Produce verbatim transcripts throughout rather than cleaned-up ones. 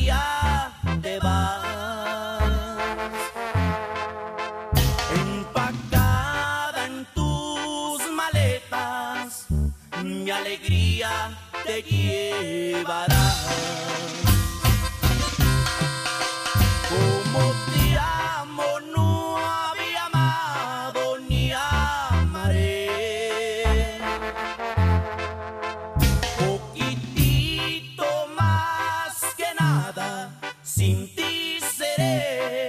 día te vas. Empacada en tus maletas, mi alegría te llevará. Como te amo no había amado ni amaré. Poquitito más que nada, sin ti seré.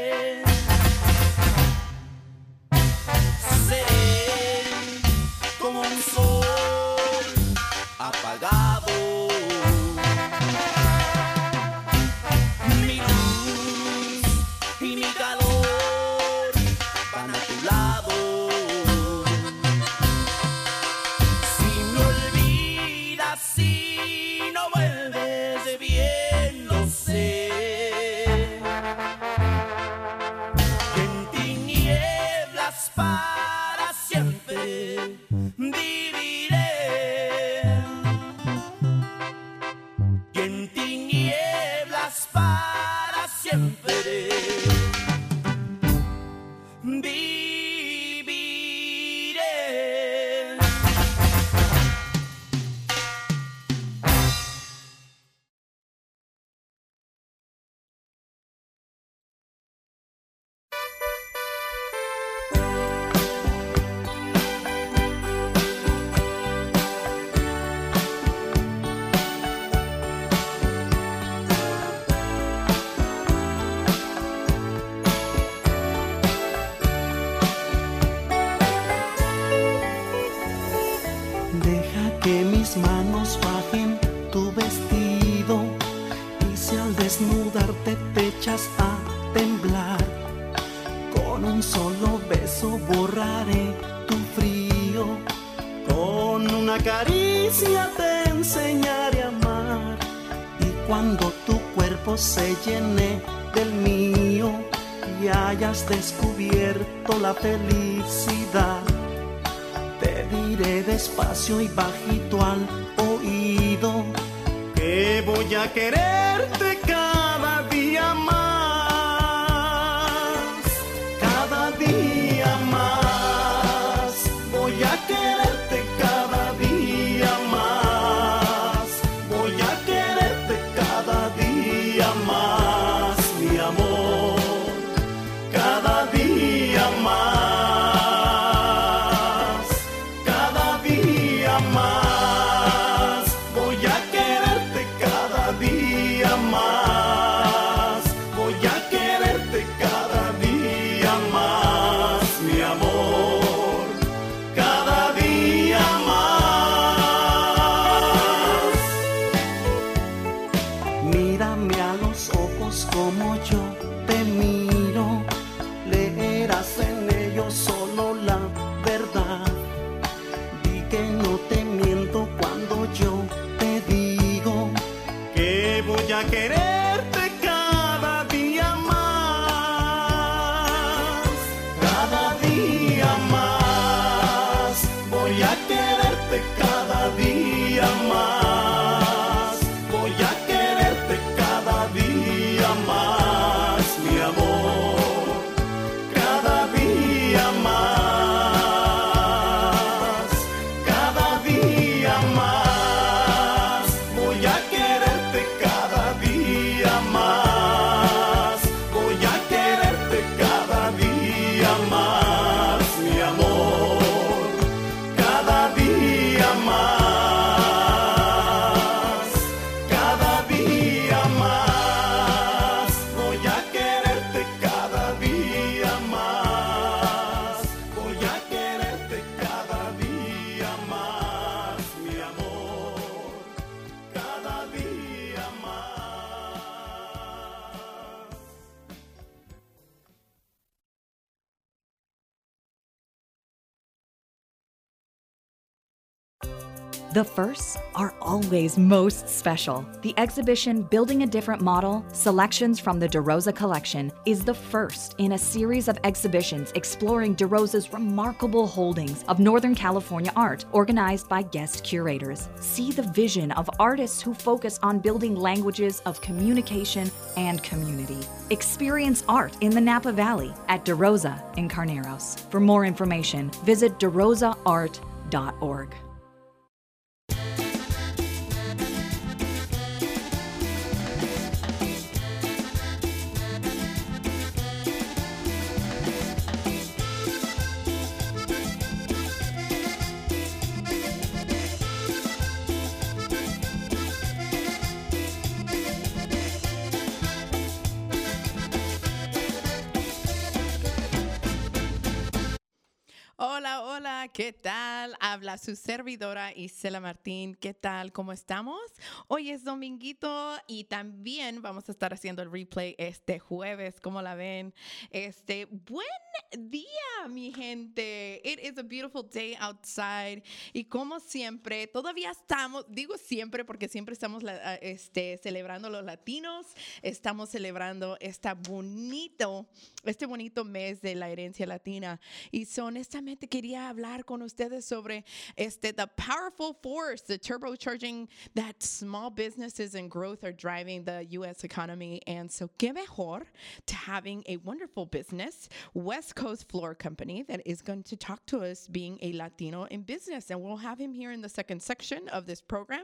Seré como un sol apagado. Mi luz y mi calor van a tu lado. Si me olvidas, si no vuelves, bien lo sé. Que en tinieblas para siempre viviré. Que en tinieblas para siempre viviré. Deja que mis manos bajen tu vestido y si al desnudarte te echas a temblar, con un solo beso borraré tu frío. Con una caricia te enseñaré a amar y cuando tu cuerpo se llene del mío y hayas descubierto la felicidad, te diré despacio y bajito al oído que voy a quererte cada día más, cada día más. Voy a quererte cada día más, voy a quererte cada día más, mi amor, cada día más. Más, voy a quererte cada día más, voy a quererte cada día más, mi amor, cada día más. Mírame a los ojos como yo te miro, leerás en ellos solo la verdad. Que no te miento cuando yo te digo que voy a quererte cada día más, cada día más. Voy a quererte cada día más, voy a quererte cada día más, mi amor, cada día más. Más, mi amor, cada día más, cada día más. The firsts are always most special. The exhibition Building a Different Model, Selections from the DeRosa Collection, is the first in a series of exhibitions exploring DeRosa's remarkable holdings of Northern California art, organized by guest curators. See the vision of artists who focus on building languages of communication and community. Experience art in the Napa Valley at DeRosa in Carneros. For more information, visit de rosa art dot org. Hola, hola, ¿qué tal? Habla su servidora Isela Martín. ¿Qué tal? ¿Cómo estamos? Hoy es dominguito y también vamos a estar haciendo el replay este jueves. ¿Cómo la ven? Este, buen día, mi gente. It is a beautiful day outside. Y como siempre, todavía estamos, digo siempre porque siempre estamos este, celebrando los latinos. Estamos celebrando esta bonito, este bonito mes de la herencia latina. Y so, honestamente quería hablar con ustedes sobre este, the powerful force, the turbocharging that small businesses and growth are driving the U S economy. And so, qué mejor to having a wonderful business, West Coast Floor Company, that is going to talk to us being a Latino in business. And we'll have him here in the second section of this program.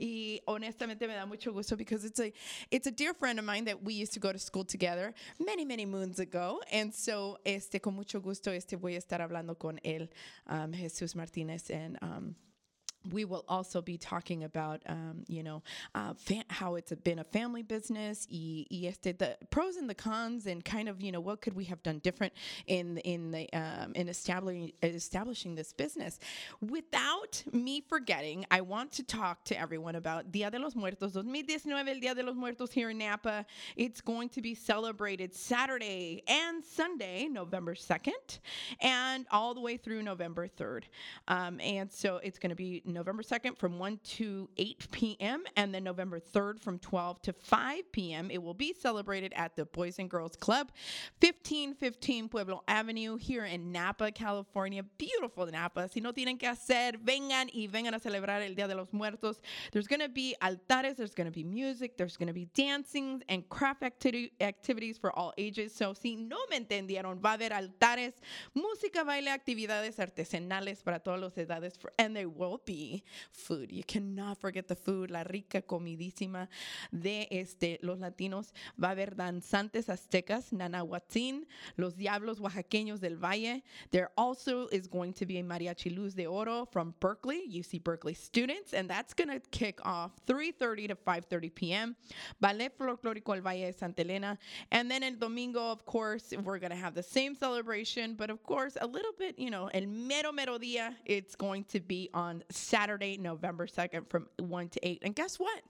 Y honestamente me da mucho gusto because it's a, it's a dear friend of mine that we used to go to school together many, many moons ago. And so, este, con mucho gusto, este, voy a estar hablando con él, um, Jesús Martínez, and um, we will also be talking about, um, you know, uh, fa- how it's a, been a family business, y, y este, the pros and the cons, and kind of, you know, what could we have done different in in the um, in establishing establishing this business. Without me forgetting, I want to talk to everyone about Día de los Muertos twenty nineteen, el Día de los Muertos here in Napa. It's going to be celebrated Saturday and Sunday, November second, and all the way through November third. Um, and so it's going to be November second from one to eight p.m. and then November third from twelve to five p.m. It will be celebrated at the Boys and Girls Club, fifteen fifteen Pueblo Avenue here in Napa, California. Beautiful Napa. Si no tienen que hacer, vengan y vengan a celebrar el Día de los Muertos. There's going to be altares, there's going to be music, there's going to be dancing and craft acti- activities for all ages. So si no me entendieron, va a haber altares, música, baile, actividades artesanales para todas las edades, for, and there will be food. You cannot forget the food, la rica comidísima de este, los latinos. Va a haber danzantes aztecas, Nanahuatzin, los diablos oaxaqueños del Valle. There also is going to be a Mariachi Luz de Oro from Berkeley, U C Berkeley students, and that's going to kick off three thirty to five thirty p.m. Ballet Folclórico El Valle de Santa Elena. And then el domingo, of course, we're going to have the same celebration, but of course, a little bit, you know, el mero mero dia, it's going to be on Saturday, November second from one to eight. And guess what?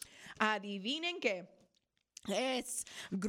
Adivinen que es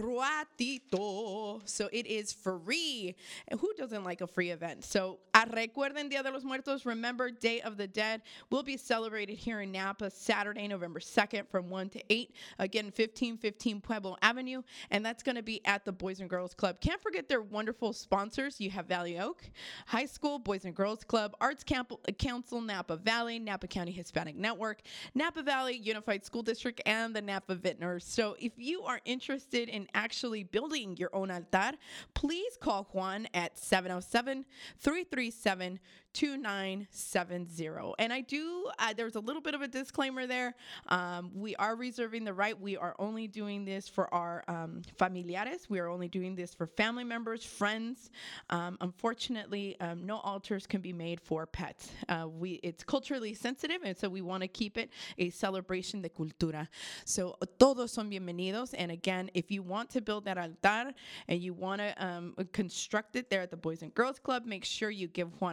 gratuito. So it is free. And who doesn't like a free event? So uh, recuerden Día de los Muertos. Remember Day of the Dead will be celebrated here in Napa Saturday, November second from one to eight. Again, fifteen fifteen Pueblo Avenue. And that's going to be at the Boys and Girls Club. Can't forget their wonderful sponsors. You have Valley Oak High School, Boys and Girls Club, Arts Camp- Council, Napa Valley, Napa County Hispanic Network, Napa Valley Unified School District, and the Napa Vintners. So if you are interested in actually building your own altar, please call Juan at seven oh seven, three three seven, two nine seven zero. And I do, uh, there's a little bit of a disclaimer there. Um, we are reserving the right. We are only doing this for our um, familiares. We are only doing this for family members, friends. Um, unfortunately, um, no altars can be made for pets. Uh, we It's culturally sensitive, and so we want to keep it a celebration de cultura. So todos son bienvenidos. And again, if you want to build that altar and you want to um, construct it there at the Boys and Girls Club, make sure you give Juan a call at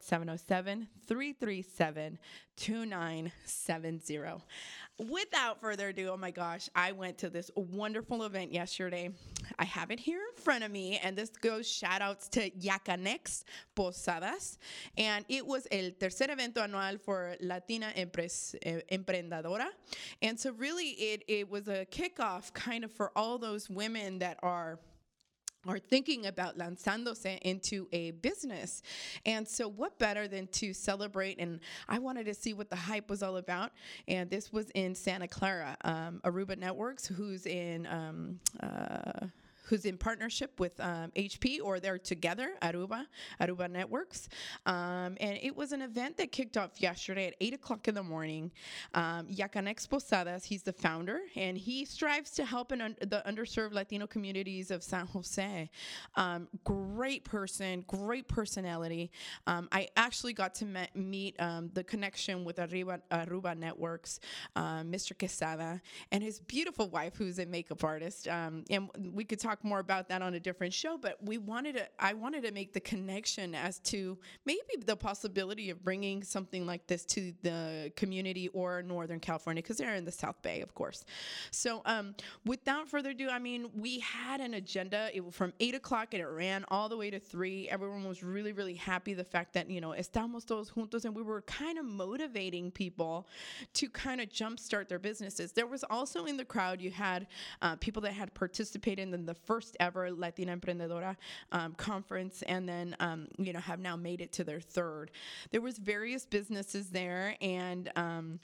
seven oh seven, three three seven, two nine seven zero. Without further ado, oh my gosh, I went to this wonderful event yesterday. I have it here in front of me, and this goes shout outs to Yacanex Posadas. And it was el tercer evento anual for Latina Empres, eh, Emprendedora. And so really it, it was a kickoff kind of for all those women that are are thinking about lanzándose into a business. And so what better than to celebrate? And I wanted to see what the hype was all about. And this was in Santa Clara. um, Aruba Networks, who's in um, uh, who's in partnership with um, H P, or they're together, Aruba, Aruba Networks. Um, and it was an event that kicked off yesterday at eight o'clock in the morning. Um, Yacanex Posadas, he's the founder, and he strives to help in un- the underserved Latino communities of San Jose. Um, great person, great personality. Um, I actually got to me- meet um, the connection with Aruba, Aruba Networks, uh, Mister Quesada, and his beautiful wife, who's a makeup artist. Um, and we could talk more about that on a different show, but we wanted to, I wanted to make the connection as to maybe the possibility of bringing something like this to the community or Northern California, because they're in the South Bay, of course. So um, without further ado, I mean, we had an agenda it was from eight o'clock and it ran all the way to three. Everyone was really, really happy the fact that, you know, estamos todos juntos, and we were kind of motivating people to kind of jumpstart their businesses. There was also in the crowd, you had uh, people that had participated in the first ever Latina Emprendedora um, conference, and then um, you know have now made it to their third. There was various businesses there, and um,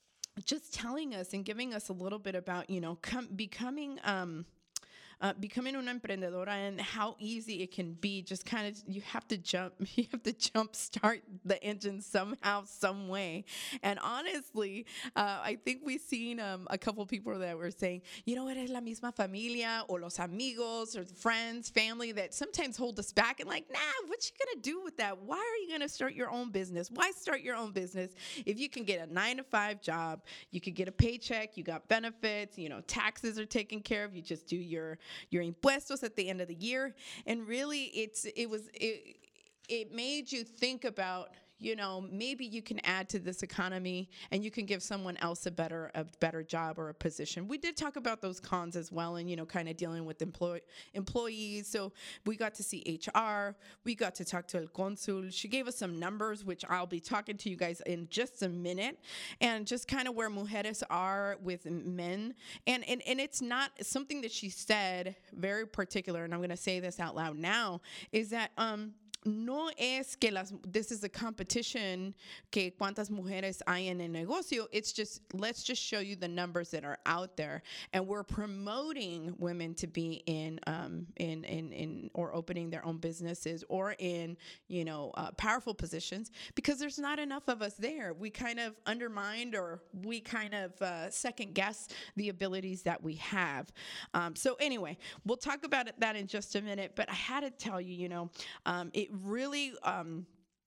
just telling us and giving us a little bit about you know com- becoming. Um, Uh, becoming una emprendedora and how easy it can be. Just kind of, you have to jump, you have to jump start the engine somehow, some way. And honestly, uh, I think we've seen um, a couple people that were saying, you know, eres la misma familia, or los amigos, or friends, family that sometimes hold us back and like, nah, what you gonna do with that? Why are you gonna start your own business? Why start your own business if you can get a nine to five job, you could get a paycheck, you got benefits, you know, taxes are taken care of, you just do your your impuestos at the end of the year. And really it's it was it, it made you think about, you know, maybe you can add to this economy and you can give someone else a better a better job or a position. We did talk about those cons as well, and, you know, kind of dealing with employ- employees. So we got to see H R. We got to talk to El Consul. She gave us some numbers, which I'll be talking to you guys in just a minute, and just kind of where mujeres are with men. And, and, and it's not something that she said very particular, and I'm going to say this out loud now, is that um, no es que las, this is a competition que cuántas mujeres hay en el negocio. It's just, let's just show you the numbers that are out there. And we're promoting women to be in, um, in, in, in, or opening their own businesses or in, you know, uh, powerful positions, because there's not enough of us there. We kind of undermined, or we kind of uh, second guess the abilities that we have. Um, so anyway, we'll talk about it, that in just a minute, but I had to tell you, you know, um, it really um,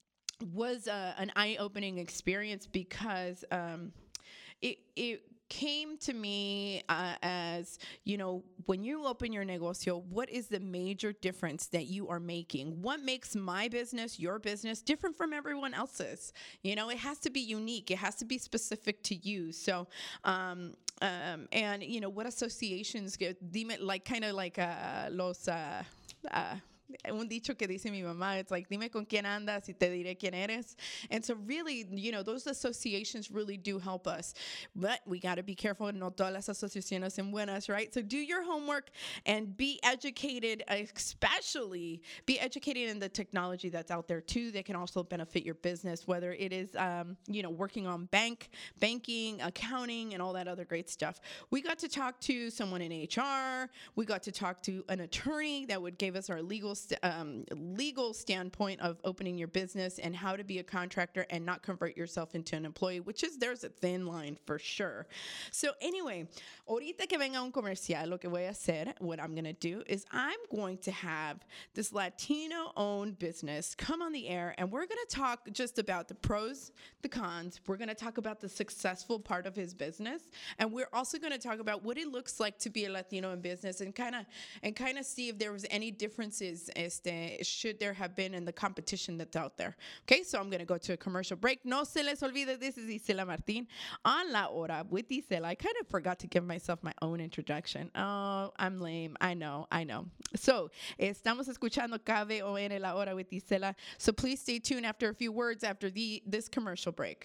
was uh, an eye-opening experience, because um, it, it came to me uh, as, you know, when you open your negocio, what is the major difference that you are making? What makes my business, your business, different from everyone else's? You know, it has to be unique. It has to be specific to you. So, um, um, and, you know, what associations, dime, like kind of like uh, los... Uh, uh, un dicho que dice mi mamá, it's like, dime con quién andas y te diré quién eres. And so really, you know, those associations really do help us. But we got to be careful, no todas las asociaciones son buenas, right? So do your homework and be educated, especially be educated in the technology that's out there too that can also benefit your business, whether it is, um, you know, working on bank, banking, accounting, and all that other great stuff. We got to talk to someone in H R. We got to talk to an attorney that would give us our legal Um, legal standpoint of opening your business and how to be a contractor and not convert yourself into an employee, which is, there's a thin line for sure. So anyway, ahorita que venga un comercial, lo que voy a hacer, what I'm going to do is I'm going to have this Latino-owned business come on the air, and we're going to talk just about the pros, the cons. We're going to talk about the successful part of his business, and we're also going to talk about what it looks like to be a Latino in business, and kind of and kind of see if there was any differences este, should there have been in the competition that's out there. Okay, so I'm going to go to a commercial break. No se les olvide, this is Isela Martin on La Hora with Isela. I kind of forgot to give myself my own introduction. Oh, I'm lame. I know, I know. So, estamos escuchando K V O N La Hora with Isela. So please stay tuned after a few words after the this commercial break.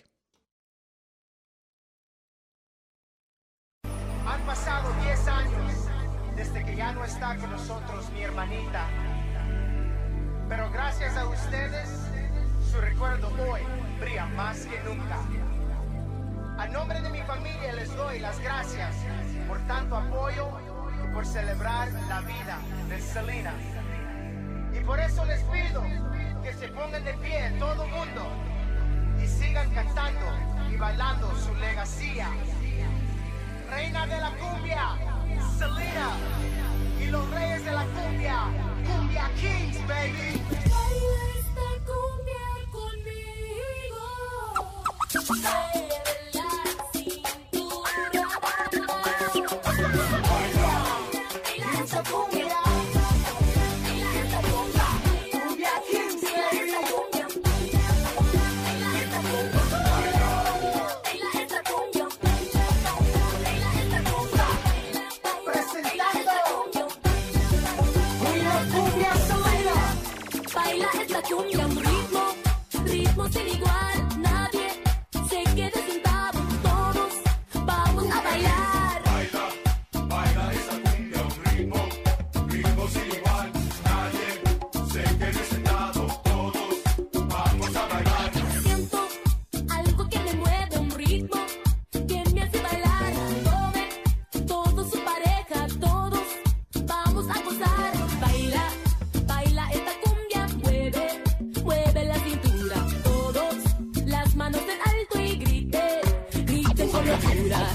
Han pasado diez años desde que ya no está con nosotros mi hermanita. Pero gracias a ustedes, su recuerdo hoy brilla más que nunca. A nombre de mi familia les doy las gracias por tanto apoyo y por celebrar la vida de Selena. Y por eso les pido que se pongan de pie todo el mundo y sigan cantando y bailando su legacía. Reina de la cumbia, Selena, y los reyes de la cumbia, Cumbia Kings, baby. Baila esta cumbia conmigo. Mueve la cintura. Baila, baila esta cumbia. Baila esta cumbia. Cumbia Kings, baby. Baila esta cumbia. Baila esta cumbia. Baila esta cumbia. Presentando una cumbia Selena. Baila esta cumbia, un ritmo, ritmo sin igual, nadie se quede sentado, todos vamos a bailar. Baila, baila esa cumbia, un ritmo, ritmo sin igual, nadie se quede sentado, todos vamos a bailar. Siento algo que me mueve, un ritmo que me hace bailar. Tome todo su pareja, todos vamos a gozar. Baila, baila esta cumbia, mueve, mueve la cintura. Todos las manos en alto y grite, griten con locura.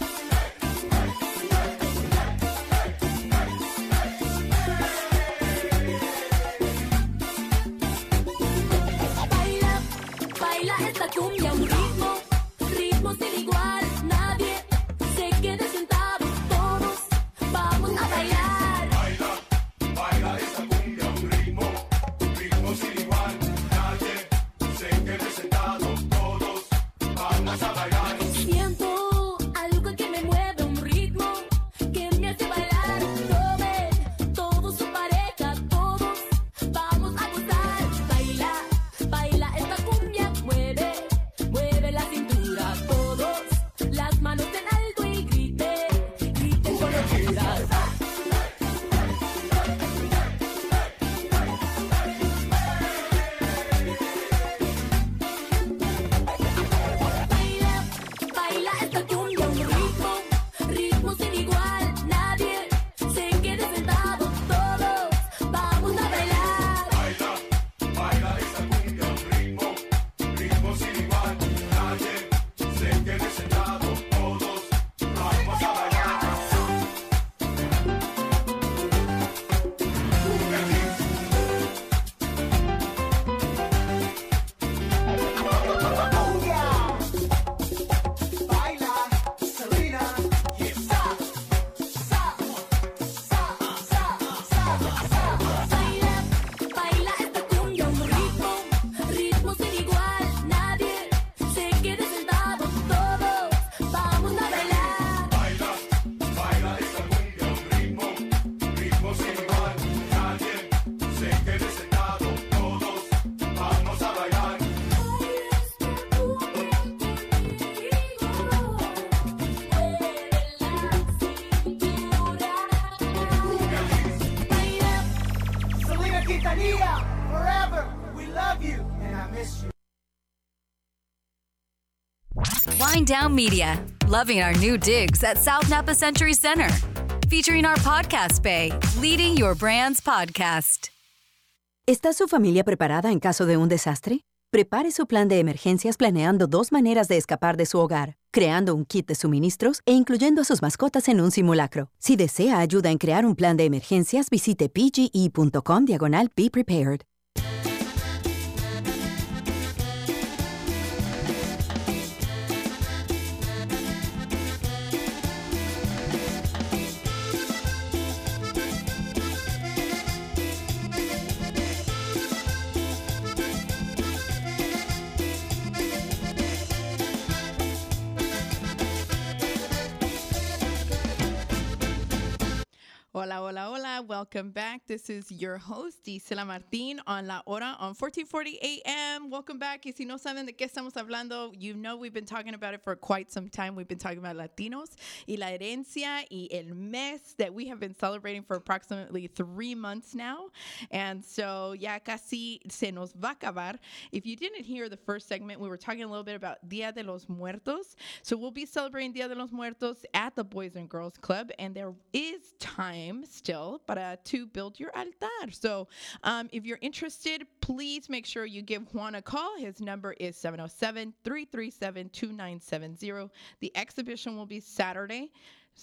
Baila, baila esta cumbia, un ritmo, ritmo sin igual, nadie se quede sentado, todos vamos a bailar. Baila, baila esa cumbia, un ritmo, ritmo sin igual, nadie se quede sentado, todos vamos a bailar. Siento algo que me mueve, un ritmo que me hace bailar. Tome todo su pareja, todos vamos a gozar. Baila, baila esta cumbia, mueve, mueve la cintura. Todos las manos en alto y grite, griten con locura. Baila, baila esta cumbia, un ritmo, ritmo sin igual, nadie se quede sentado, todos vamos a bailar. Baila, baila esa cumbia, un ritmo, ritmo sin igual, nadie se quede sentado, todos vamos a bailar. Cumbia. Baila, Selena. Sa, sa, sa, sa, sa, sa. Baila, baila esta cumbia, un ritmo, ritmo sin igual, nadie se quede sentado, todos vamos a bailar. Baila, baila esa cumbia, un ritmo, ritmo sin igual, nadie se quede sentado, todos vamos a bailar. Selena Quintanilla, forever. We love you and I miss you. Wind Down Media, loving our new digs at South Napa Century Center. Featuring our podcast bay, leading your brand's podcast. ¿Está su familia preparada en caso de un desastre? Prepare su plan de emergencias planeando dos maneras de escapar de su hogar, creando un kit de suministros e incluyendo a sus mascotas en un simulacro. Si desea ayuda en crear un plan de emergencias, visite pge.com diagonal Be Prepared. Hola, hola, hola. Welcome back. This is your host, Isela Martin, on La Hora on fourteen forty A M. Welcome back. Y si no saben de qué estamos hablando, you know we've been talking about it for quite some time. We've been talking about Latinos y la herencia y el mes that we have been celebrating for approximately three months now. And so ya casi se nos va a acabar. If you didn't hear the first segment, we were talking a little bit about Dia de los Muertos. So we'll be celebrating Dia de los Muertos at the Boys and Girls Club. And there is time still para to build your altar. So um, if you're interested, please make sure you give Juan a call. His number is seven oh seven, three three seven, two nine seven zero. The exhibition will be Saturday,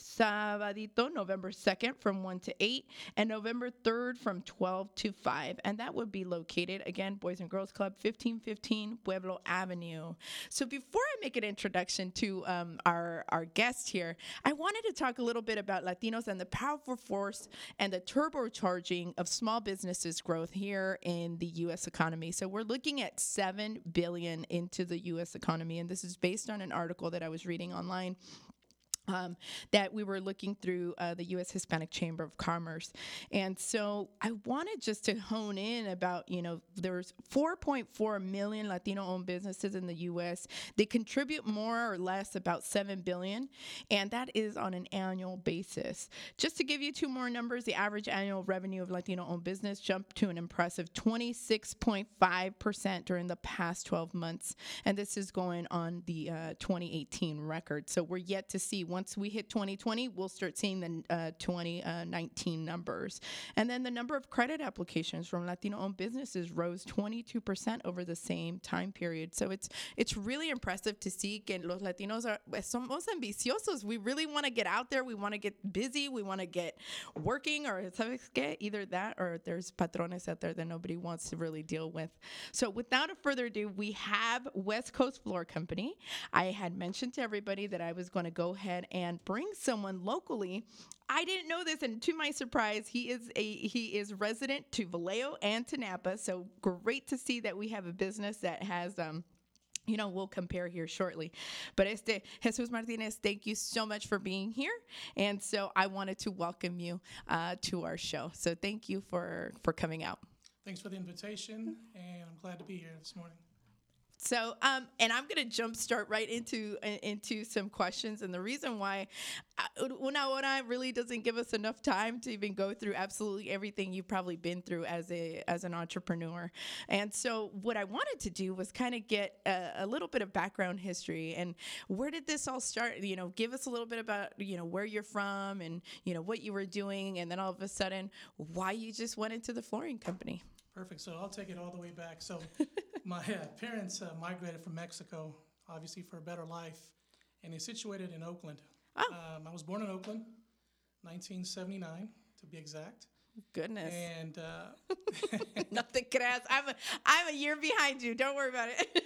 Sabadito, November second from one to eight, and November third from twelve to five. And that would be located, again, Boys and Girls Club, fifteen fifteen Pueblo Avenue. So before I make an introduction to um, our, our guest here, I wanted to talk a little bit about Latinos and the powerful force and the turbocharging of small businesses growth here in the U S economy. So we're looking at seven billion dollars into the U S economy, and this is based on an article that I was reading online. Um, that we were looking through uh, the U S Hispanic Chamber of Commerce. And so I wanted just to hone in about, you know, there's four point four million Latino-owned businesses in the U S. They contribute more or less about seven billion dollars, and that is on an annual basis. Just to give you two more numbers, the average annual revenue of Latino-owned business jumped to an impressive twenty-six point five percent during the past twelve months. And this is going on the uh, twenty eighteen record. So we're yet to see one. Once we hit twenty twenty, we'll start seeing the uh, twenty nineteen numbers. And then the number of credit applications from Latino-owned businesses rose twenty-two percent over the same time period. So it's it's really impressive to see que los Latinos are somos ambiciosos. We really want to get out there. We want to get busy. We want to get working, or ¿sabes qué? Either that or there's patrones out there that nobody wants to really deal with. So without a further ado, we have West Coast Floor Company. I had mentioned to everybody that I was going to go ahead and bring someone locally. I didn't know this, and to my surprise, he is a he is resident to Vallejo and to Napa. So great to see that we have a business that has um you know, we'll compare here shortly. But este Jesus Martinez, thank you so much for being here. And so I wanted to welcome you uh, to our show. So thank you for for coming out. Thanks for the invitation, and I'm glad to be here this morning. So, um, and I'm going to jump start right into into some questions. And the reason why uh, Una Hora really doesn't give us enough time to even go through absolutely everything you've probably been through as a as an entrepreneur. And so what I wanted to do was kind of get a, a little bit of background history and where did this all start? You know, give us a little bit about, you know, where you're from and, you know, what you were doing. And then all of a sudden, why you just went into the flooring company. Perfect. So I'll take it all the way back. So my uh, parents uh, migrated from Mexico, obviously for a better life, and they're situated in Oakland. Oh. Um, I was born in Oakland, nineteen seventy-nine to be exact. Goodness. And uh, nothing creas. I'm a, I'm a year behind you. Don't worry about it.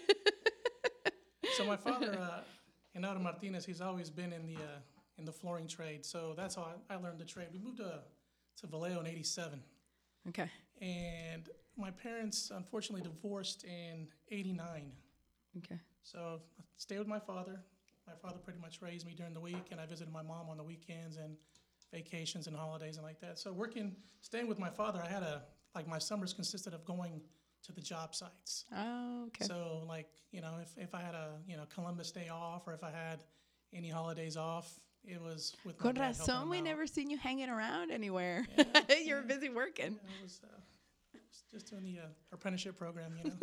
So my father, uh, Genaro Martinez, he's always been in the uh, in the flooring trade. So that's how I, I learned the trade. We moved to to Vallejo in eighty-seven. Okay. And my parents, unfortunately, divorced in eighty-nine. Okay. So I stayed with my father. My father pretty much raised me during the week, and I visited my mom on the weekends and vacations and holidays and like that. So working, staying with my father, I had a, like my summers consisted of going to the job sites. Oh, okay. So like, you know, if, if I had a, you know, Columbus Day off or if I had any holidays off, it was with my Con dad helping razón, him we out. never seen you hanging around anywhere. Yeah, you were yeah. busy working. Yeah, I was, uh, was just doing the uh, apprenticeship program, you know.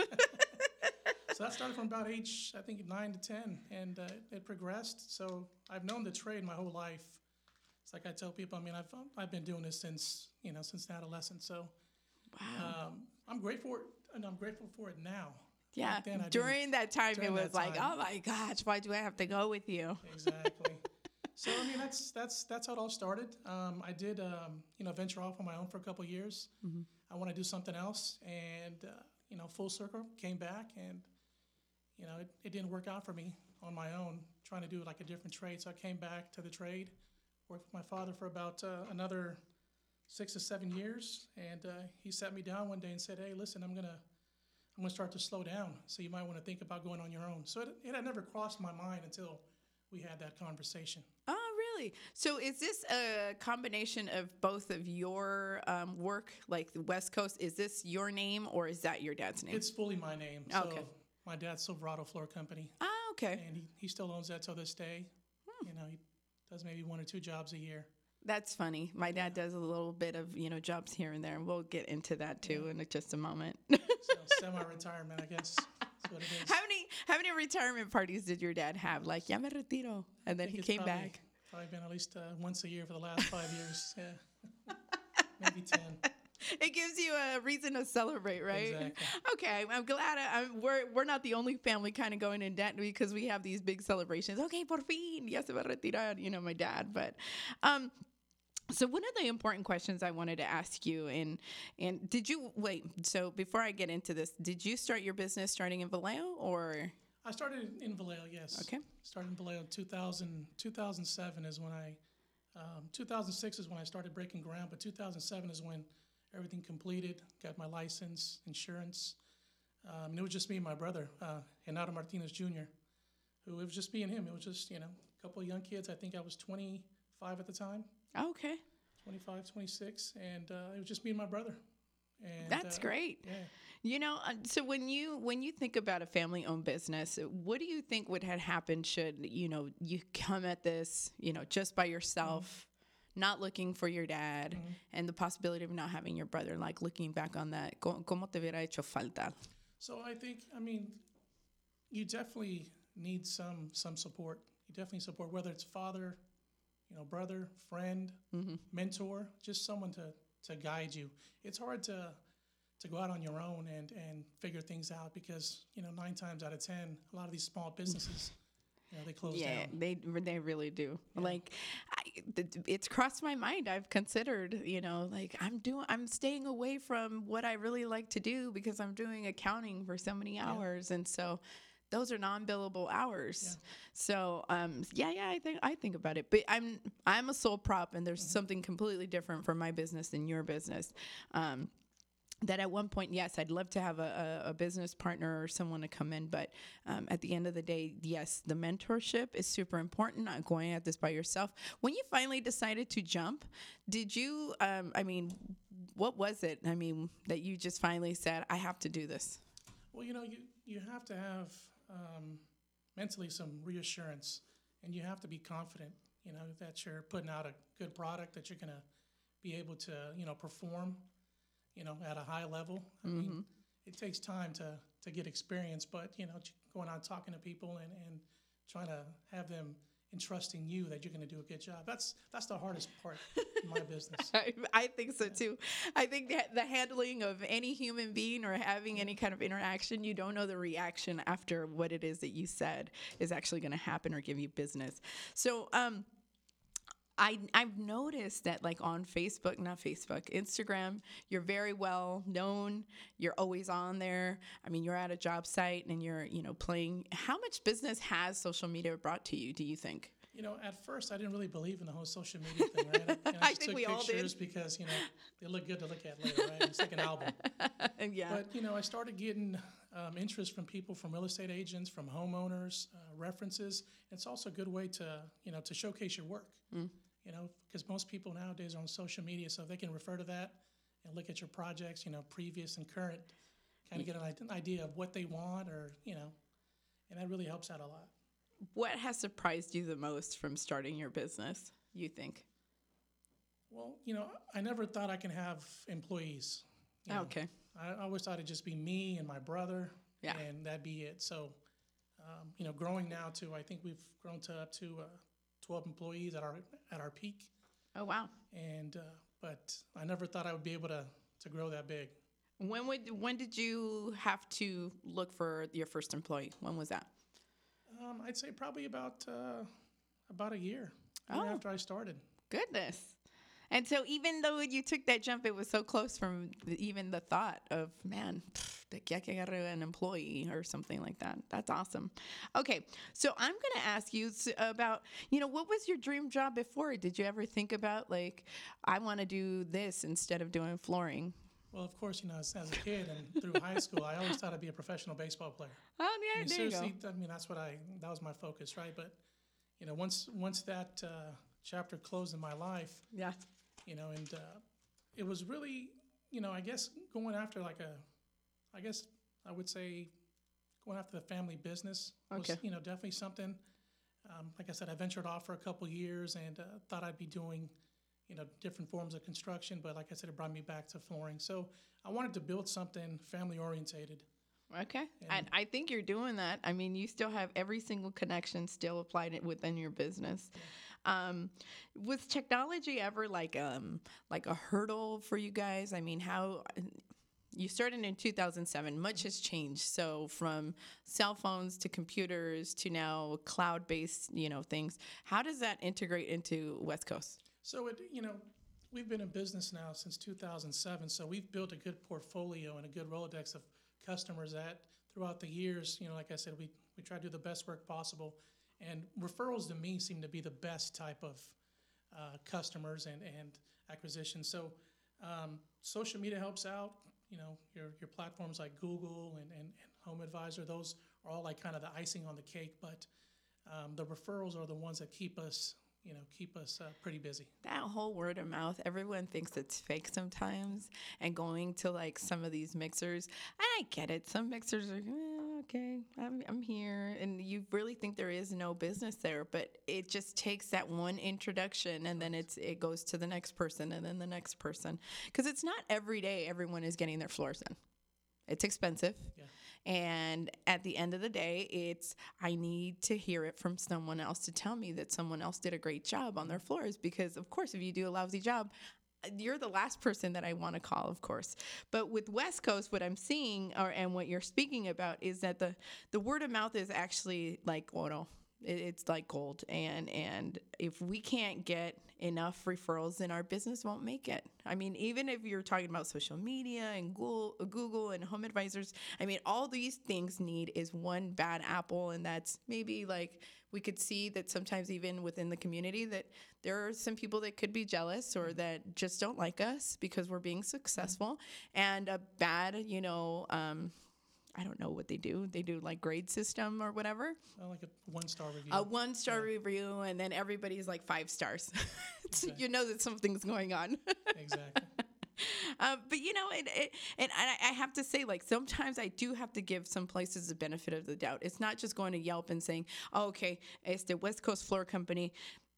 So that started from about age, I think, nine to ten, and uh, it progressed. So I've known the trade my whole life. It's like I tell people, I mean, I've I've been doing this since, you know, since adolescence. So Wow. um, I'm grateful, and I'm grateful for it now. Yeah. Back then, I didn't. During that time, During it was that like, time. oh my gosh, why do I have to go with you? Exactly. So I mean, that's that's that's how it all started. Um, I did, um, you know, venture off on my own for a couple of years. Mm-hmm. I want to do something else, and uh, you know, full circle, came back, and you know, it, it didn't work out for me on my own, trying to do like a different trade. So I came back to the trade, worked with my father for about uh, another six to seven years, and uh, he sat me down one day and said, "Hey, listen, I'm gonna, I'm gonna start to slow down. So you might want to think about going on your own." So it, it had never crossed my mind until we had that conversation. Oh, Really? So is this a combination of both of your um, work, like the West Coast? Is this your name or is that your dad's name? It's fully my name. So Okay. my dad's Silverado Floor Company, Ah, okay. and he, he still owns that till this day. You know, he does maybe one or two jobs a year. That's funny. My dad does a little bit of, you know, jobs here and there, and we'll get into that too in just a moment. So semi-retirement, I guess, is what it is. How many how many retirement parties did your dad have? Like, ya me retiro, and then I think he it's came probably, back. Probably been at least uh, once a year for the last five years. Yeah, maybe ten. It gives you a reason to celebrate, right? Exactly. Okay, I'm glad I, I'm, we're we're not the only family kind of going in debt because we have these big celebrations. Okay, por fin, ya se va a retirar, you know, my dad. But, um, so one of the important questions I wanted to ask you, and and did you wait? So before I get into this, did you start your business starting in Vallejo or? I started in Vallejo, yes. Okay. Started in Vallejo. two thousand, two thousand seven is when I, um, two thousand six is when I started breaking ground, but two thousand seven is when everything completed, got my license, insurance. Um, and it was just me and my brother, uh, Renato Martinez Junior, who it was just me and him. It was just, you know, a couple of young kids. I think I was twenty-five at the time, Okay, twenty-five, twenty-six, and uh, it was just me and my brother. And, that's uh, great. Yeah. You know, uh, so when you when you think about a family-owned business, what do you think would have happened should, you know, you come at this, you know, just by yourself, mm-hmm. not looking for your dad, mm-hmm. and the possibility of not having your brother, like looking back on that, ¿cómo te hubiera hecho falta? So I think, I mean, you definitely need some some support. You definitely support, whether it's father, you know, brother, friend, Mm-hmm. mentor, just someone to, to guide you. It's hard to to go out on your own and, and figure things out because, you know, nine times out of ten, a lot of these small businesses, you know, they close Yeah, down. they they really do. Yeah. Like, I, th- it's crossed my mind. I've considered, you know, like I'm doing, I'm staying away from what I really like to do because I'm doing accounting for so many hours, and so those are non-billable hours. Yeah. So, um, yeah, yeah, I think I think about it. But I'm I'm a sole prop, and there's something completely different for my business than your business. Um, that at one point, yes, I'd love to have a, a, a business partner or someone to come in. But um, at the end of the day, yes, the mentorship is super important, not going at this by yourself. When you finally decided to jump, did you, um, I mean, what was it, I mean, that you just finally said, I have to do this? Well, you know, you, you have to have um, mentally some reassurance, and you have to be confident, you know, that you're putting out a good product, that you're going to be able to, you know, perform, you know, at a high level. I Mm-hmm. mean, it takes time to, to get experience, but, you know, going out talking to people and, and trying to have them entrusting you that you're going to do a good job. That's that's the hardest part in my business. I, I think so too. I think that the handling of any human being or having any kind of interaction, you don't know the reaction after what it is that you said is actually going to happen or give you business. So, um, I, I've noticed that, like, on Facebook, not Facebook, Instagram, you're very well known. You're always on there. I mean, you're at a job site and you're, you know, playing. How much business has social media brought to you, do you think? You know, at first I didn't really believe in the whole social media thing, right? I, you know, I just think took we all did. pictures because, you know, they look good to look at later, right? It's like an album. Yeah. But, you know, I started getting um, interest from people, from real estate agents, from homeowners, uh, references. It's also a good way to, you know, to showcase your work. Mm. You know, because most people nowadays are on social media, so they can refer to that and look at your projects, you know, previous and current, kind of get an idea of what they want, or, you know, and that really helps out a lot. What has surprised you the most from starting your business, you think? Well, you know, I never thought I can have employees. You know. Okay. I always thought it'd just be me and my brother, Yeah. and that'd be it. So, um, you know, growing now to, I think we've grown to up to uh, twelve employees at our at our peak. Oh, wow. And uh, but I never thought I would be able to to grow that big. When would when did you have to look for your first employee? When was that? Um, I'd say probably about uh, about a year, Oh. year after I started. Goodness. And so even though you took that jump, it was so close from the, even the thought of, man, pff, de que hay que agarrar an employee or something like that. That's awesome. Okay, so I'm going to ask you s- about, you know, what was your dream job before? Did you ever think about, like, I want to do this instead of doing flooring? Well, of course, you know, as, as a kid and through high school, I always thought I'd be a professional baseball player. Oh, I yeah, mean, there you go. seriously, I mean, that's what I, that was my focus, right? But, you know, once once that uh, chapter closed in my life. Yeah. You know, and uh, it was really, you know, I guess going after like a, I guess I would say going after the family business was, Okay. you know, definitely something. Um, like I said, I ventured off for a couple years and uh, thought I'd be doing, you know, different forms of construction. But like I said, it brought me back to flooring. So I wanted to build something family orientated. Okay. And- And I think you're doing that. I mean, you still have every single connection still applied it within your business. Um, was technology ever like um like a hurdle for you guys? I mean, how you started in two thousand seven, much has changed. So from cell phones to computers to now cloud-based, you know, things. How does that integrate into West Coast? So, it, you know, we've been in business now since two thousand seven, so we've built a good portfolio and a good Rolodex of customers that throughout the years, you know, like I said, we, we try to do the best work possible. And referrals to me seem to be the best type of uh, customers and, and acquisition. So um, social media helps out. You know, your, your platforms like Google and, and, and Home Advisor, those are all like kind of the icing on the cake. But um, the referrals are the ones that keep us, you know, keep us uh, pretty busy. That whole word of mouth, everyone thinks it's fake sometimes. And going to like some of these mixers, and I get it. Some mixers are, eh, okay, I'm, I'm here. And you really think there is no business there. But it just takes that one introduction and then it's it goes to the next person and then the next person. Because it's not every day everyone is getting their floors in. It's expensive. Yeah. And at the end of the day, it's I need to hear it from someone else to tell me that someone else did a great job on their floors. Because, of course, if you do a lousy job, you're the last person that I want to call, of course. But with West Coast, what I'm seeing or and what you're speaking about is that the, the word of mouth is actually like oro. It, it's like gold. And, and if we can't get enough referrals, then our business won't make it. I mean, even if you're talking about social media and Google, Google and Home Advisors, I mean, all these things need is one bad apple. And that's maybe like we could see that sometimes even within the community that there are some people that could be jealous or that just don't like us because we're being successful. And a bad, you know, um, I don't know what they do. They do like grade system or whatever. Uh, like a one-star review. A one-star review, and then everybody's like five stars. So Okay. you know that something's going on. Exactly. Um, but you know, it, it, and I, I have to say, like, sometimes I do have to give some places the benefit of the doubt. It's not just going to Yelp and saying, oh, okay, it's the West Coast Floor Company.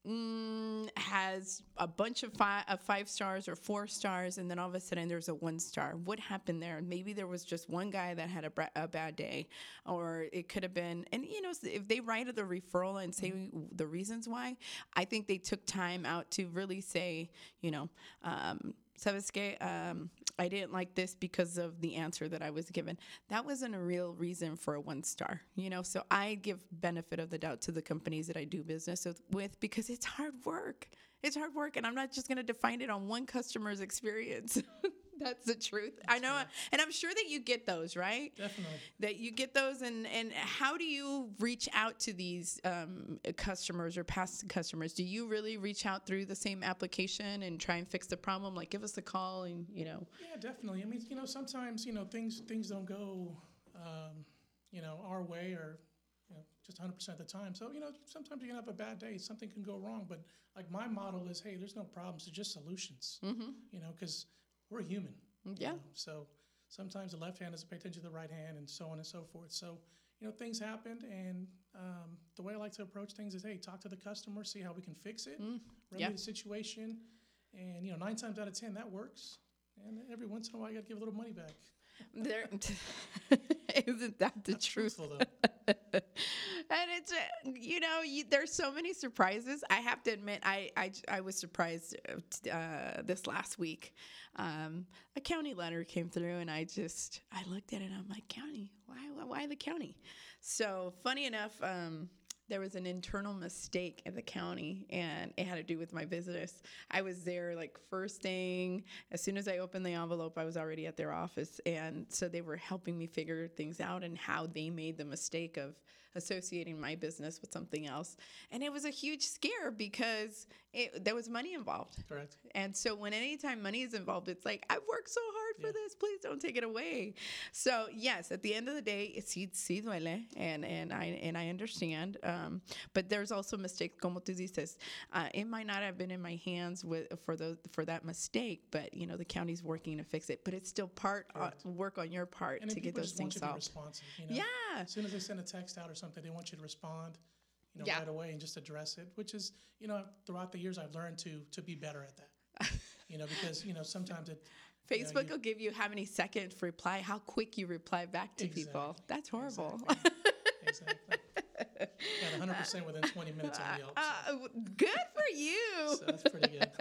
Mm, has a bunch of five, of five stars or four stars, and then all of a sudden there's a one star. What happened there? Maybe there was just one guy that had a, bra- a bad day, or it could have been. And you know, if they write the referral and say mm-hmm. the reasons why, I think they took time out to really say, you know, um, ¿sabes qué? Um, I didn't like this because of the answer that I was given. That wasn't a real reason for a one star, you know? So I give benefit of the doubt to the companies that I do business with, with because it's hard work. It's hard work, and I'm not just going to define it on one customer's experience. That's the truth. That's I know. Right. And I'm sure that you get those, right? Definitely. That you get those. And, and how do you reach out to these um, customers or past customers? Do you really reach out through the same application and try and fix the problem? Like, give us a call and, you know. Yeah, definitely. I mean, you know, sometimes, you know, things things don't go, um, you know, our way or, you know, just one hundred percent of the time. So, you know, sometimes you can have a bad day. Something can go wrong. But, like, my model is, hey, there's no problems. There's just solutions, mm-hmm. you know, because we're human. Yeah. You know? So sometimes the left hand doesn't pay attention to the right hand and so on and so forth. So, you know, things happened. And um, the way I like to approach things is, hey, talk to the customer, see how we can fix it, mm. remedy yeah. the situation. And, you know, nine times out of ten, that works. And every once in a while, you got to give a little money back. There, isn't that the That's truth? truthful, though. And it's, uh, you know, you, there's so many surprises. I have to admit, I, I, I was surprised uh, this last week. Um, a county letter came through, and I just, I looked at it, and I'm like, county? Why, why, why the county? So funny enough, um, there was an internal mistake at the county, and it had to do with my business. I was there like first thing. As soon as I opened the envelope, I was already at their office. And so they were helping me figure things out and how they made the mistake of, associating my business with something else. And it was a huge scare because it, there was money involved. Correct. And so when anytime money is involved, it's like, I've worked so hard for Yeah. this. Please don't take it away. So yes, at the end of the day, it's sí, sí duele, and and I and I understand. Um, but there's also mistakes, como tú dices. Uh, it might not have been in my hands with for the for that mistake, but you know the county's working to fix it. But it's still part uh, work on your part And to then get people those just want things you to be solved. responsive. You know? Yeah. As soon as they send a text out or something, they want you to respond, you know, Yeah. right away and just address it. Which is, you know, throughout the years, I've learned to to be better at that. You know, because you know sometimes it. you know, Facebook you- will give you how many seconds reply, how quick you reply back to people. Exactly. That's horrible. Exactly. Got one hundred percent within twenty minutes on Yelp. So, Uh, good for you. so that's pretty good.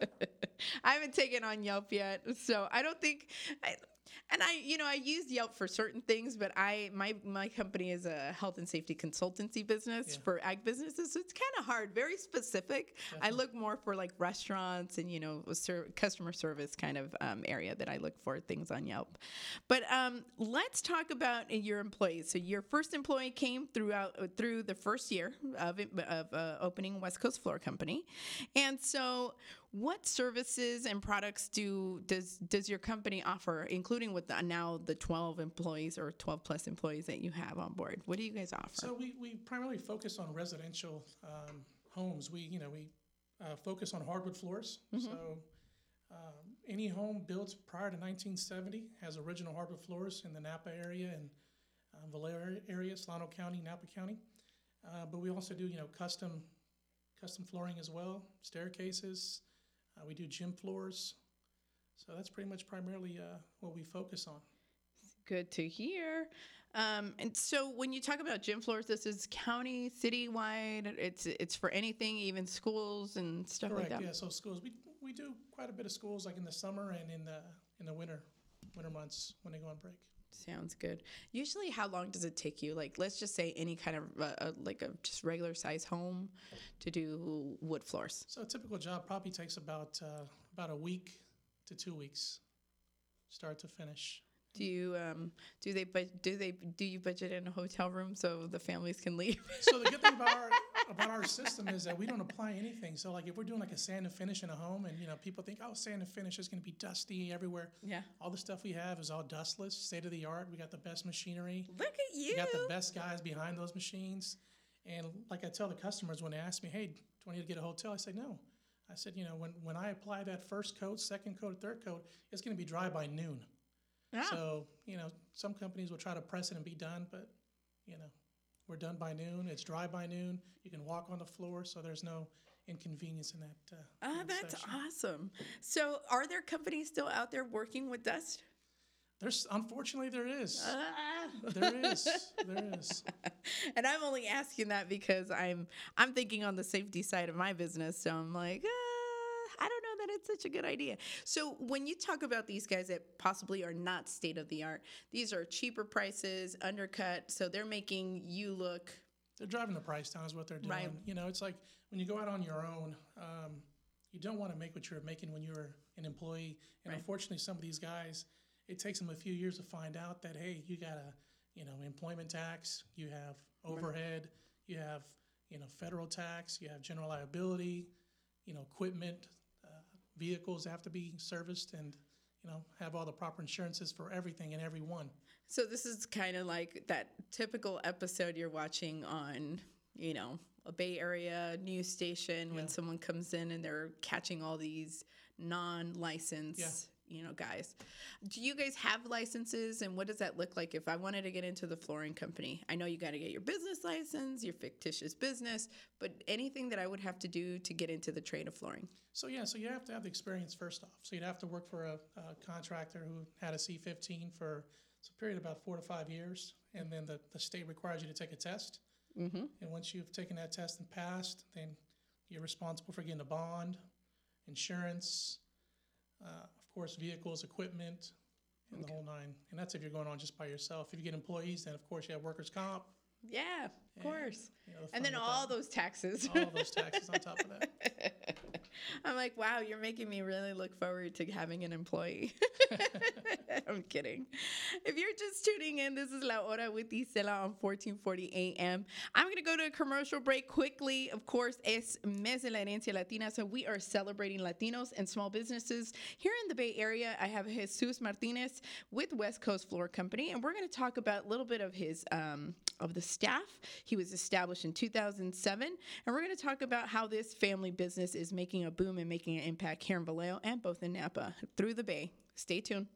I haven't taken on Yelp yet, so I don't think. I, and I, you know, I use Yelp for certain things, but I, my, my company is a health and safety consultancy business Yeah. for ag businesses, so it's kind of hard, very specific. I look more for like restaurants and you know, ser- customer service kind of um, area that I look for things on Yelp. But um, let's talk about your employees. So your first employee came throughout through the first year of it, of uh, opening West Coast Floor Company, and so. What services and products do does does your company offer, including with the, now the twelve employees or twelve plus employees that you have on board? What do you guys offer? So we, we primarily focus on residential um, homes. We you know we uh, focus on hardwood floors. So um, any home built prior to nineteen seventy has original hardwood floors in the Napa area and um, Vallejo area, Solano County, Napa County. Uh, but we also do you know custom custom flooring as well, staircases. Uh, we do gym floors. So that's pretty much primarily uh, what we focus on. Good to hear. Um, and so when you talk about gym floors, this is county, citywide. It's it's for anything, even schools and stuff Correct. like that. Yeah. So schools, we we do quite a bit of schools, like in the summer and in the in the winter winter months when they go on break. Sounds good. Usually, how long does it take you? Like, let's just say any kind of uh, uh, like a just regular size home to do wood floors. So a typical job probably takes about uh, about a week to two weeks, start to finish. Do you um do they but do they do you budget in a hotel room so the families can leave? So the good thing about our about our system is that we don't apply anything. So like if we're doing like a sand and finish in a home, and you know people think, oh, sand and finish is going to be dusty everywhere. Yeah. All the stuff we have is all dustless, state of the art. We got the best machinery. Look at you. We got the best guys behind those machines. And like I tell the customers when they ask me, hey, do I need to get a hotel? I say no. I said, you know, when, when I apply that first coat, second coat, third coat, it's going to be dry by noon. Yeah. So, you know, some companies will try to press it and be done, but, you know, we're done by noon. It's dry by noon. You can walk on the floor, so there's no inconvenience in that. Uh, Ah, in that that's section. awesome. So, are there companies still out there working with dust? There's unfortunately there is. Ah. There is. There is. And I'm only asking that because I'm I'm thinking on the safety side of my business. So I'm like, ah, I don't know that it's such a good idea. So when you talk about these guys that possibly are not state of the art, these are cheaper prices, undercut. So they're making you look. They're driving the price down is what they're doing. Right. You know, it's like when you go out on your own, um, you don't want to make what you were making when you were an employee. And Right. unfortunately, some of these guys, it takes them a few years to find out that, hey, you got a, you know, employment tax, you have overhead, you have, you know, federal tax, you have general liability, you know, equipment, uh, vehicles have to be serviced and, you know, have all the proper insurances for everything and every one. So this is kind of like that typical episode you're watching on, you know, a Bay Area news station when Yeah. someone comes in and they're catching all these non-licensed, Yeah. you know, guys. Do you guys have licenses, and what does that look like if I wanted to get into the flooring company? I know you got to get your business license, your fictitious business, but anything that I would have to do to get into the trade of flooring? So yeah, so you have to have the experience first off. So you'd have to work for a, a contractor who had a C fifteen for a period of about four to five years, and then the, the state requires you to take a test. Mm-hmm. And once you've taken that test and passed, then you're responsible for getting a bond, insurance, uh, of course, vehicles, equipment, and the whole nine. And that's if you're going on just by yourself. If you get employees, then of course you have workers' comp. Yeah, of Yeah. course. You know, the And fun then with all that. those taxes. All those taxes on top of that. I'm like, wow, you're making me really look forward to having an employee. I'm kidding. If you're just tuning in, this is La Hora with Isela on fourteen forty A M. I'm going to go to a commercial break quickly. Of course, es Mes de la Herencia Latina, so we are celebrating Latinos and small businesses. Here in the Bay Area, I have Jesus Martinez with West Coast Floor Company, and we're going to talk about a little bit of his um, of the staff. He was established in two thousand seven, and we're going to talk about how this family business is making a boom and making an impact here in Vallejo and both in Napa through the Bay. Stay tuned.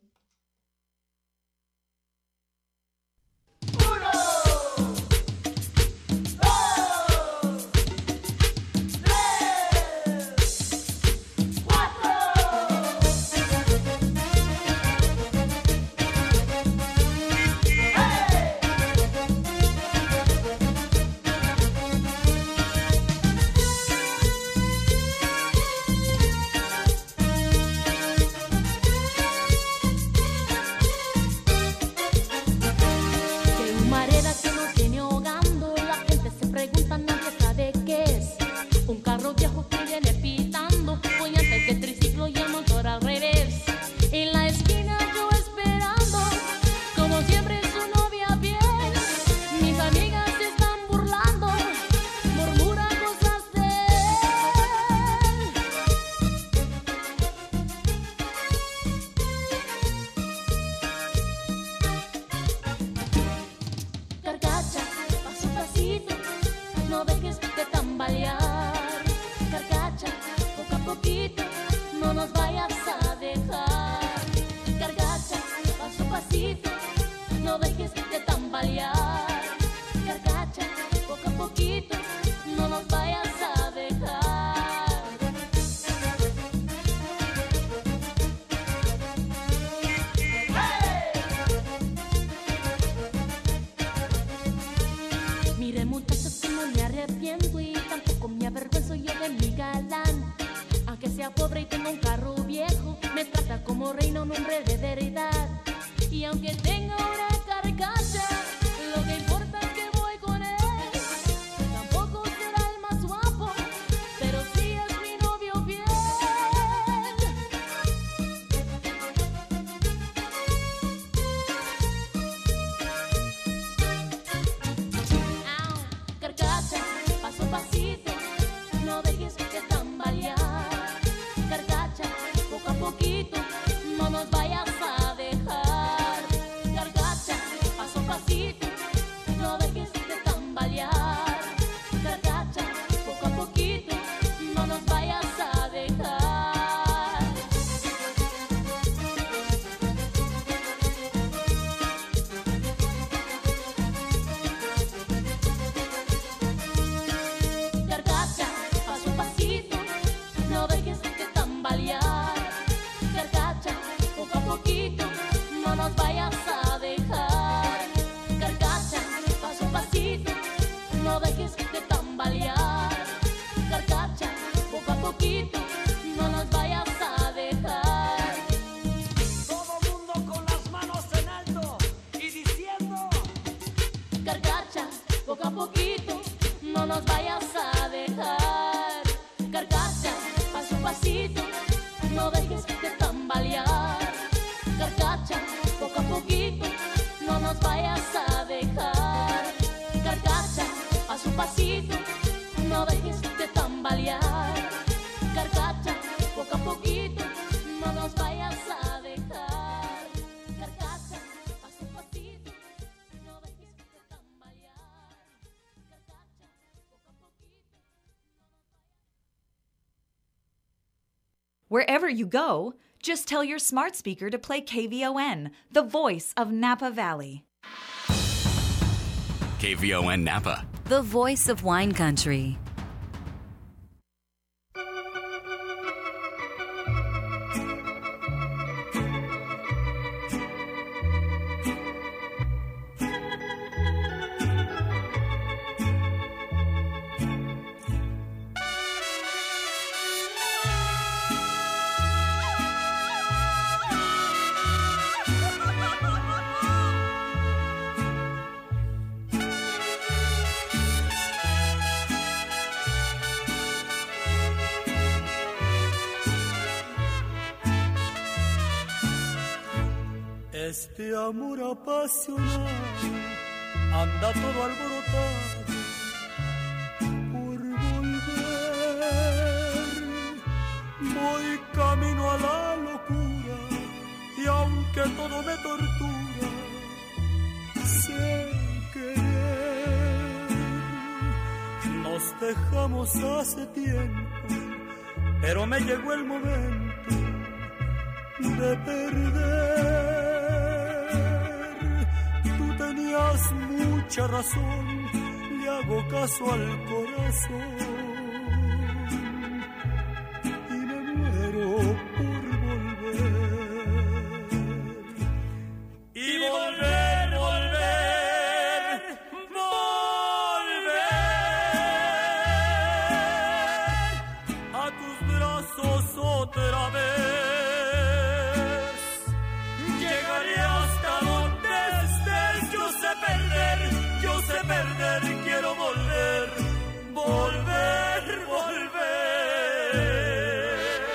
Wherever you go, just tell your smart speaker to play K V O N, the voice of Napa Valley. K V O N Napa, the voice of wine country. Este amor apasionado anda todo alborotado por volver. Voy camino a la locura y aunque todo me tortura, sé querer. Nos dejamos hace tiempo, pero me llegó el momento de perder. Tú tenías mucha razón, le hago caso al corazón y me muero por volver. Y volver, volver, volver a tus brazos otra vez. Perder, quiero volver, volver, volver.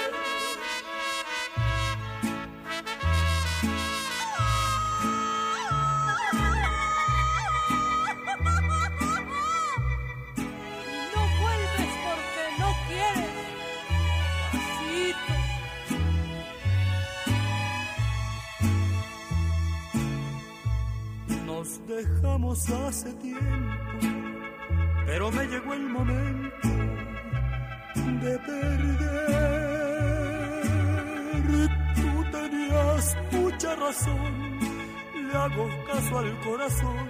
No vuelves porque no quieres, pasito. Nos dejamos hace tiempo, pero me llegó el momento de perder. Tú tenías mucha razón, le hago caso al corazón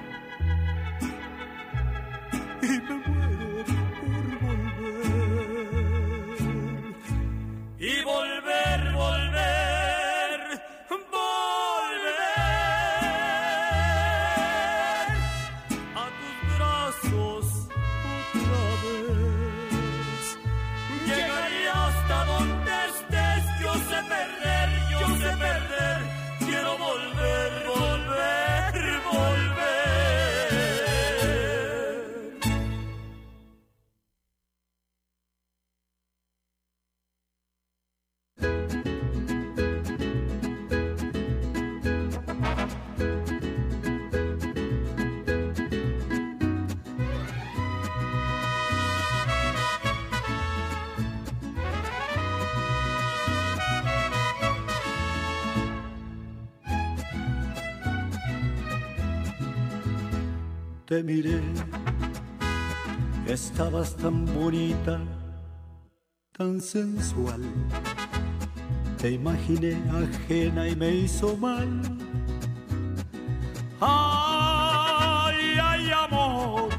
y me muero por volver. Y volver, volver, volver a tus brazos otra vez. Llegaría hasta donde estés, yo sé perder, yo sé perder, quiero volver, volver, volver. Te miré, estabas tan bonita, tan sensual. Te imaginé ajena y me hizo mal. Ay, ay, amor.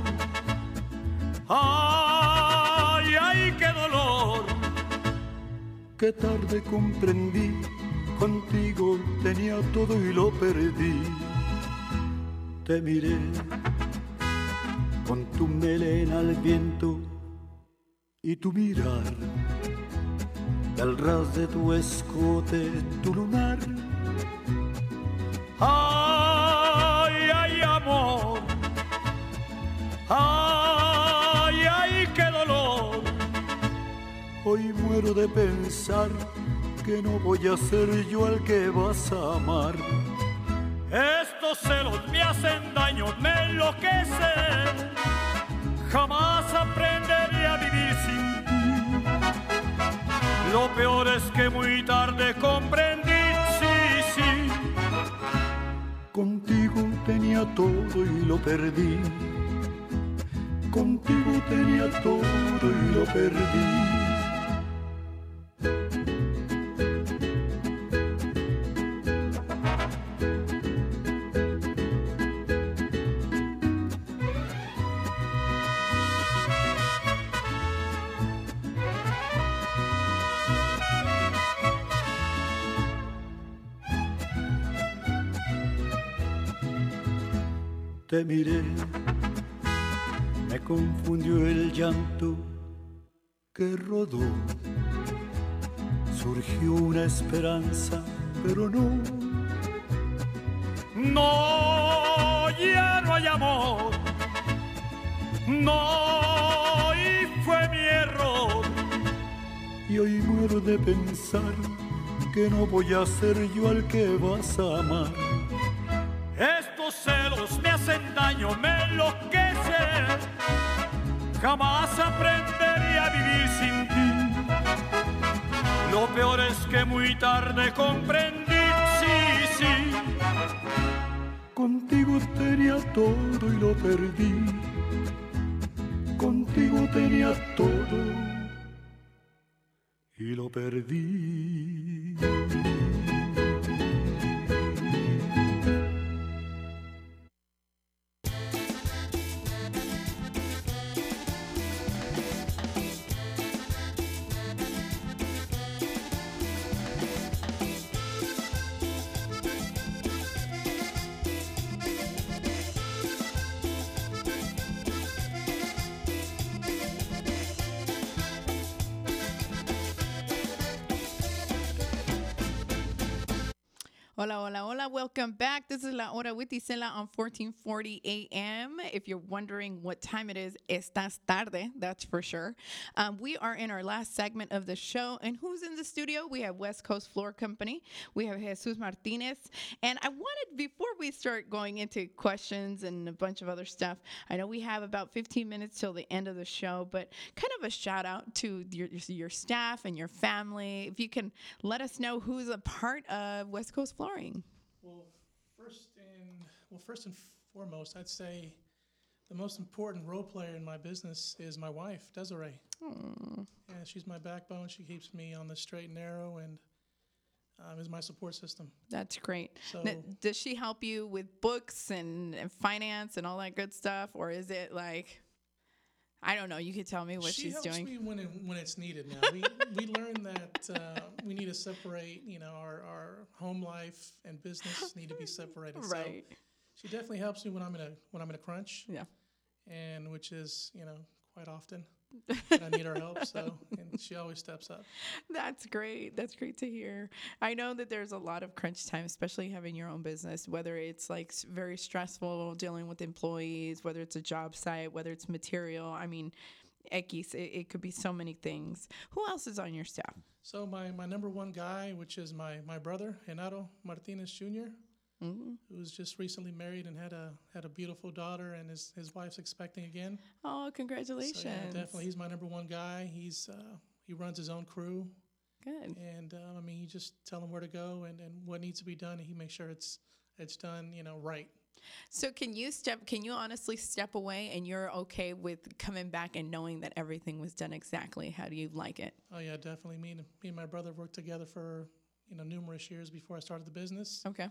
Ay, ay, qué dolor. Qué tarde comprendí, contigo tenía todo y lo perdí. Te miré con tu melena al viento y tu mirar, al ras de tu escote, tu lunar. Ay, ay, amor. Ay, ay, qué dolor. Hoy muero de pensar que no voy a ser yo el que vas a amar. Estos celos me hacen daño, me enloquecen. Jamás aprenderé a vivir sin ti. Lo peor es que muy tarde comprendí, sí, sí. Contigo tenía todo y lo perdí. Contigo tenía todo y lo perdí. Te miré, me confundió el llanto que rodó. Surgió una esperanza, pero no. No, ya no hay amor. No, y fue mi error. Y hoy muero de pensar que no voy a ser yo al que vas a amar. Estos celos me hacen daño, me enloquecen. Jamás aprendería a vivir sin ti. Lo peor es que muy tarde comprendí, sí, sí. Contigo tenía todo y lo perdí. Contigo tenía todo y lo perdí. Hola, hola, hola. Welcome back. This is La Hora with Isela on fourteen forty A M. If you're wondering what time it is, estás tarde, that's for sure. Um, we are in our last segment of the show. And who's in the studio? We have West Coast Floor Company. We have Jesus Martinez. And I wanted, before we start going into questions and a bunch of other stuff, I know we have about fifteen minutes till the end of the show, but kind of a shout out to your, your staff and your family. If you can let us know who's a part of West Coast Floor. Well, first and well, first and foremost, I'd say the most important role player in my business is my wife, Desiree. Aww. Yeah, she's my backbone. She keeps me on the straight and narrow, and um, is my support system. That's great. So, now, does she help you with books and, and finance and all that good stuff, or is it like? I don't know. You could tell me what she she's helps doing. me when it, when it's needed. Now we we learned that uh, we need to separate. You know, our, our home life and business need to be separated. Right. So she definitely helps me when I'm in a when I'm in a crunch. Yeah. And which is you know quite often. And I need her help, so and she always steps up. That's great. That's great to hear. I know that there's a lot of crunch time, especially having your own business, whether it's like very stressful dealing with employees, whether it's a job site, whether it's material. I mean, X, it, it could be so many things. Who else is on your staff? So my, my number one guy, which is my, my brother, Renato Martinez Junior, mm-hmm. who's just recently married and had a had a beautiful daughter, and his, his wife's expecting again. Oh, congratulations! So, yeah, definitely, he's my number one guy. He's uh, he runs his own crew. Good. And uh, I mean, you just tell him where to go and, and what needs to be done, and he makes sure it's it's done, you know, right. So can you step? Can you honestly step away, and you're okay with coming back and knowing that everything was done exactly how do you like it? Oh yeah, definitely. Me and me and my brother worked together for you know numerous years before I started the business. Okay.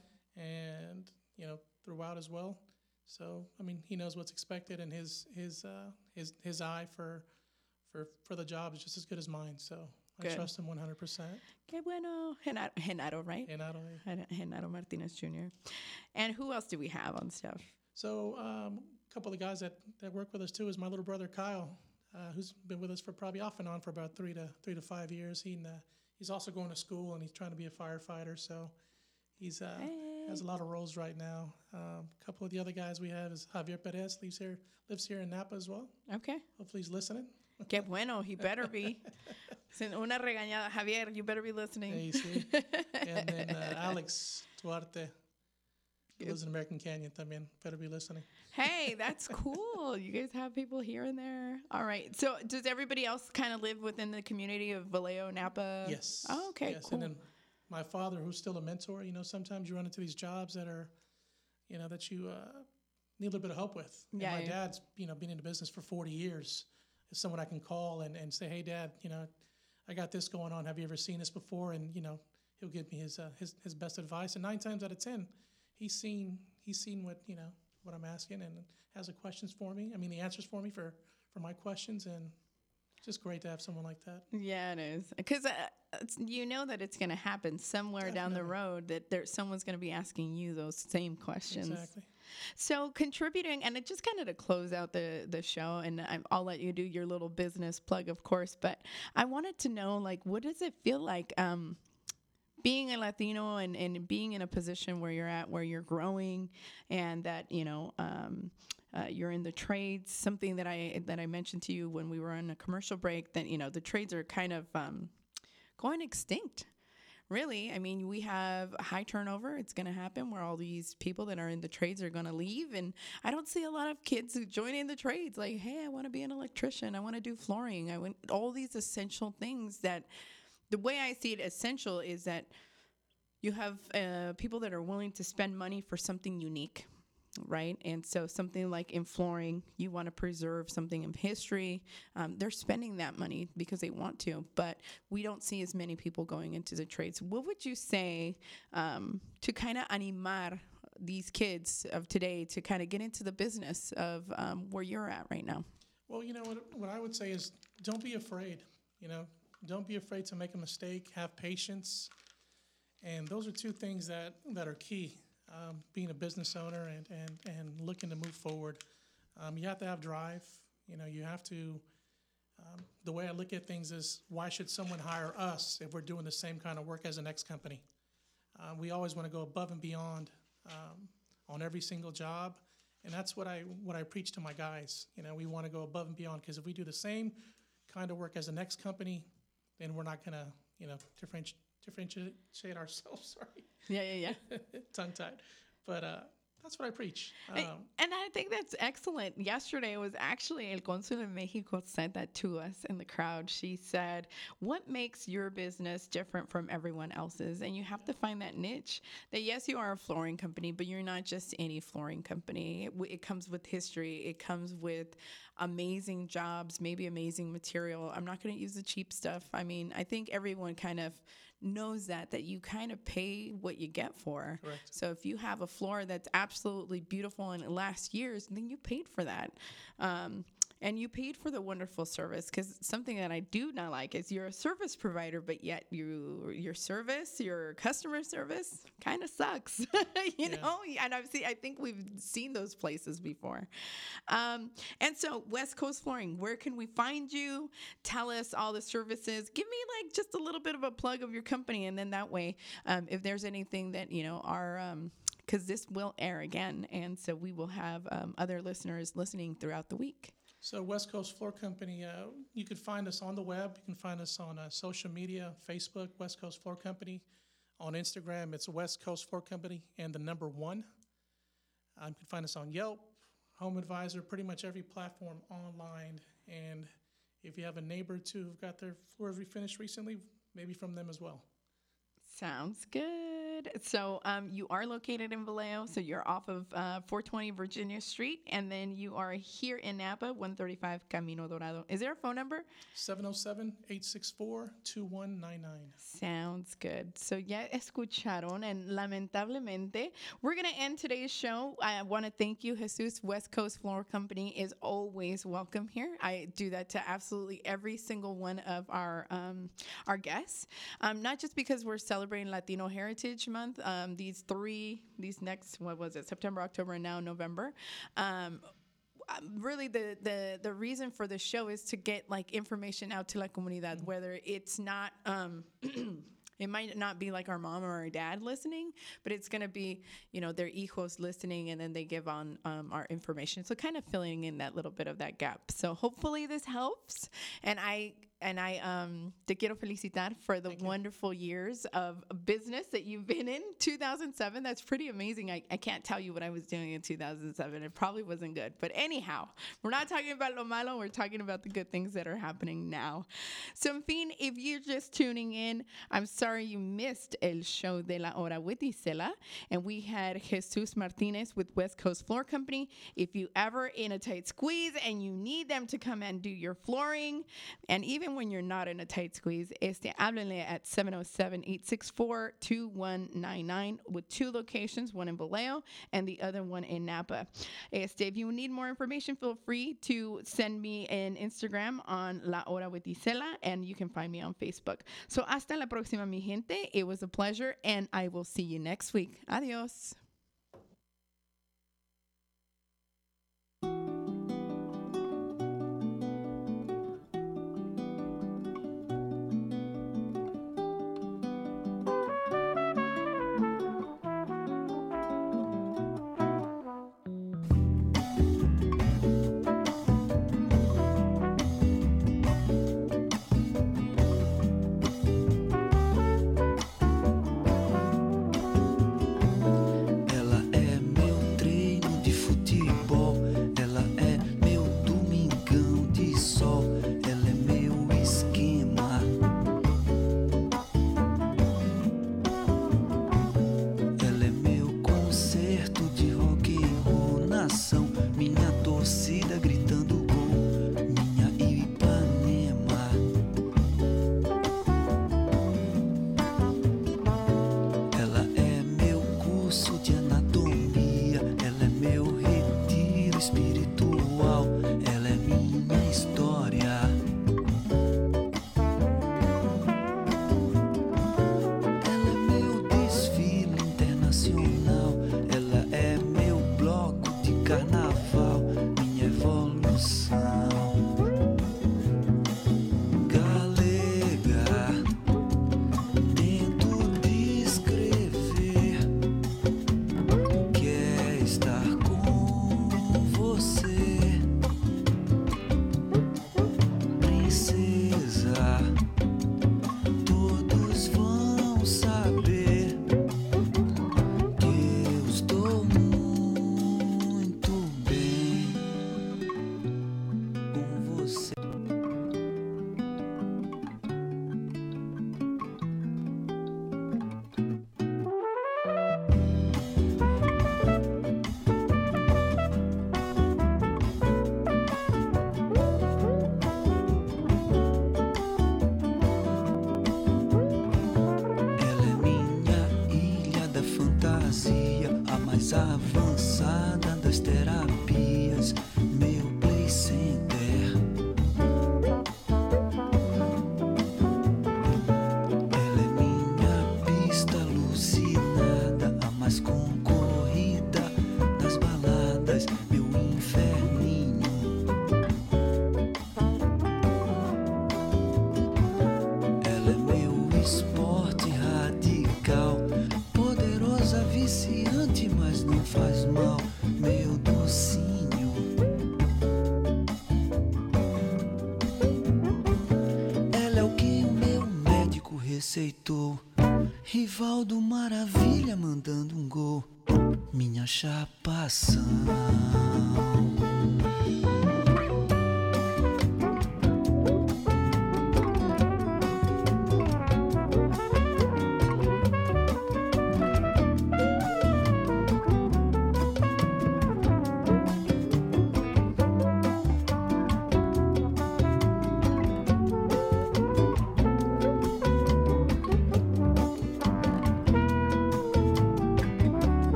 And you know throughout as well. So I mean, he knows what's expected, and his his uh, his his eye for for for the job is just as good as mine. So Good. I trust him one hundred percent. Qué bueno. Genaro, Genaro, right? Genaro. Genaro Martinez Junior And who else do we have on staff? So um, a couple of the guys that, that work with us too is my little brother Kyle, uh, who's been with us for probably off and on for about three to three to five years. He uh, he's also going to school, and he's trying to be a firefighter. So he's uh, hey. has a lot of roles right now. Um, a couple of the other guys we have is Javier Perez, lives here lives here in Napa as well. Okay. Hopefully he's listening. Qué bueno, he better be. Una regañada, Javier, you better be listening. Hey, see? And then uh, Alex Duarte, who lives in American Canyon, también, better be listening. Hey, that's cool. You guys have people here and there. All right. So does everybody else kind of live within the community of Vallejo, Napa? Yes. Oh, okay, yes. cool. And then my father, who's still a mentor, you know, sometimes you run into these jobs that are, you know, that you uh, need a little bit of help with. And yeah, my yeah. dad's, you know, been in the business for forty years. Is someone I can call and, and say, hey, Dad, you know, I got this going on. Have you ever seen this before? And, you know, he'll give me his uh, his, his best advice. And nine times out of ten, he's seen he's seen what, you know, what I'm asking and has the questions for me. I mean, the answers for me for, for my questions. And it's just great to have someone like that. Yeah, it is. Because uh, you know that it's going to happen somewhere Definitely. down the road that there someone's going to be asking you those same questions. Exactly. So contributing, and it just kind of to close out the, the show, and I'm, I'll let you do your little business plug, of course, but I wanted to know, like, what does it feel like um, being a Latino and, and being in a position where you're at, where you're growing, and that, you know, um, uh, you're in the trades, something that I that I mentioned to you when we were on a commercial break, that, you know, the trades are kind of um, going extinct. really, I mean, we have high turnover. It's going to happen where all these people that are in the trades are going to leave. And I don't see a lot of kids who join in the trades like, hey, I want to be an electrician. I want to do flooring. I want all these essential things that the way I see it essential is that you have uh, people that are willing to spend money for something unique. Right. And so something like in flooring, you want to preserve something of history. Um, they're spending that money because they want to, but we don't see as many people going into the trades. What would you say um, to kind of animar these kids of today to kind of get into the business of um, where you're at right now? Well, you know, what, what I would say is don't be afraid. You know, don't be afraid to make a mistake. Have patience. And those are two things that, that are key. Um, being a business owner and, and, and looking to move forward. Um, you have to have drive. You know, you have to, um, the way I look at things is, why should someone hire us if we're doing the same kind of work as the next company? Uh, we always want to go above and beyond um, on every single job. And that's what I what I preach to my guys. You know, we want to go above and beyond, because if we do the same kind of work as the next company, then we're not going to, you know, differentiate. differentiate ourselves, sorry. Yeah, yeah, yeah. Tongue-tied. But uh, that's what I preach. Um, and I think that's excellent. Yesterday was actually El Consul in Mexico said that to us in the crowd. She said, what makes your business different from everyone else's? And you have to find that niche. That yes, you are a flooring company, but you're not just any flooring company. It, it comes with history. It comes with amazing jobs, maybe amazing material. I'm not going to use the cheap stuff. I mean, I think everyone kind of knows that, that you kind of pay what you get for. Correct. So if you have a floor that's absolutely beautiful and it lasts years, then you paid for that. Um, and you paid for the wonderful service, because something that I do not like is you're a service provider, but yet you your service, your customer service kind of sucks, you Yeah. know? And I've seen, I think we've seen those places before. Um, and so West Coast Flooring, where can we find you? Tell us all the services. Give me like just a little bit of a plug of your company. And then that way, um, if there's anything that, you know, our, um, because this will air again. And so we will have um, other listeners listening throughout the week. So West Coast Floor Company, uh, you can find us on the web. You can find us on uh, social media, Facebook, West Coast Floor Company. On Instagram, it's West Coast Floor Company and the number one. Um, you can find us on Yelp, Home Advisor, pretty much every platform online. And if you have a neighbor or two who've got their floors refinished recently, maybe from them as well. Sounds good. So um, you are located in Vallejo, so you're off of uh, four twenty Virginia Street, and then you are here in Napa, one thirty-five Camino Dorado. Is there a phone number? seven oh seven, eight six four, two one nine nine. Sounds good. So ya escucharon, and lamentablemente, we're going to end today's show. I want to thank you, Jesus. West Coast Floor Company is always welcome here. I do that to absolutely every single one of our um, our guests, um, not just because we're celebrating Latino Heritage Month. Um, these three, these next, what was it, September, October, and now November. Um, really, the, the, the reason for the show is to get like information out to la comunidad, whether it's not... Um, It might not be like our mom or our dad listening, but it's going to be, you know, their hijos listening, and then they give on um, our information. So kind of filling in that little bit of that gap. So hopefully this helps. And I and I um, te quiero felicitar for the wonderful years of business that you've been in. two thousand seven, that's pretty amazing. I, I can't tell you what I was doing in two thousand seven. It probably wasn't good. But anyhow, we're not talking about lo malo. We're talking about the good things that are happening now. So, en fin, if you're just tuning in, I'm sorry you missed el show de la hora with Isela. And we had Jesus Martinez with West Coast Floor Company. If you ever in a tight squeeze and you need them to come and do your flooring, and even when you're not in a tight squeeze, este, háblenle at seven oh seven, eight six four, two one nine nine with two locations, one in Vallejo and the other one in Napa. Este, if you need more information, feel free to send me an Instagram on La Hora with Isela, and you can find me on Facebook. So hasta la próxima, mi gente. It was a pleasure, and I will see you next week. Adios. mais avançada das terapias, meu play center. Ela é minha pista alucinada, a mais concorrida das baladas, meu inferninho. Ela é meu esporte radical, poderosa, viciante, mas não faz mal, meu docinho. Ela é o que o meu médico receitou, Rivaldo Maravilha mandando um gol, minha chapação.